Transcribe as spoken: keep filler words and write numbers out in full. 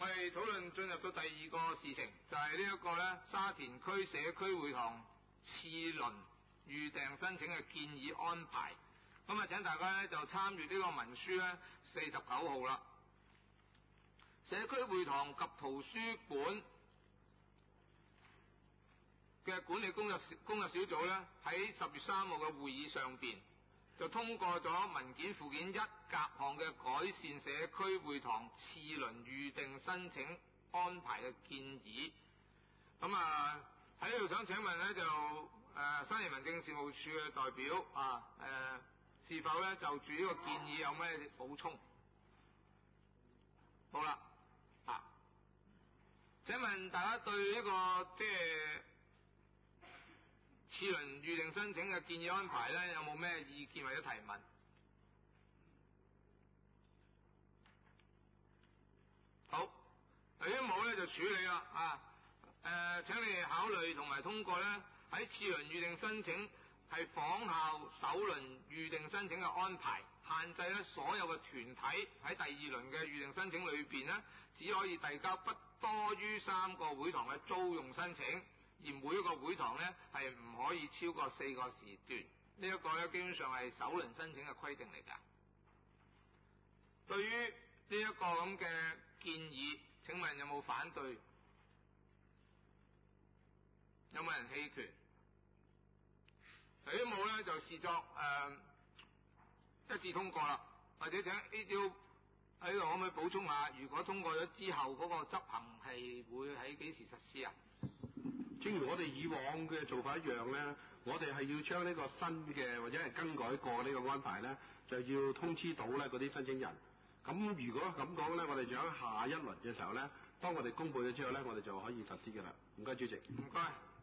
我哋討論進入到第二個事情，就係呢一個咧沙田區社區會堂次輪預訂申請嘅建議安排。咁啊，請大家咧就參閱呢個文書咧四十九號啦。社區會堂及圖書館嘅管理工作工作小組咧喺十月三號嘅會議上邊就通過咗文件附件一甲項嘅改善社區會堂次輪預訂申請安排嘅建議。咁啊喺呢度想請問咧就誒、呃、新移民政事務處嘅代表啊誒、呃、是否咧就住呢個建議有咩補充？好啦啊，請問大家對呢、這個即係次輪預訂申請嘅建議安排咧，有冇咩意見或者提問？好，如果冇咧就處理啦啊！誒、呃，請你哋考慮同埋通過咧，喺次輪預訂申請係仿效首輪預訂申請嘅安排，限制咧所有嘅團體喺第二輪嘅預訂申請裏邊咧，只可以遞交不多於三個會堂嘅租用申請。而每一個會堂咧係唔可以超過四個時段，呢一個咧基本上係首輪申請嘅規定嚟㗎。對於呢一個咁嘅建議，請問有冇反對？有冇人棄權？如果冇咧，就視作誒、呃、一致通過啦。或者請 A D O 喺度可唔可以補充下？如果通過咗之後，嗰、那個執行係會喺幾時實施啊？ 正如我哋以往嘅做法一樣咧，我哋係要將呢個新嘅或者係更改過呢個安排咧，就要通知到咧嗰啲申請人。咁如果咁講咧，我哋就喺下一輪嘅時候咧，當我哋公佈咗之後咧，我哋就可以實施㗎啦。唔該，主席。 唔該。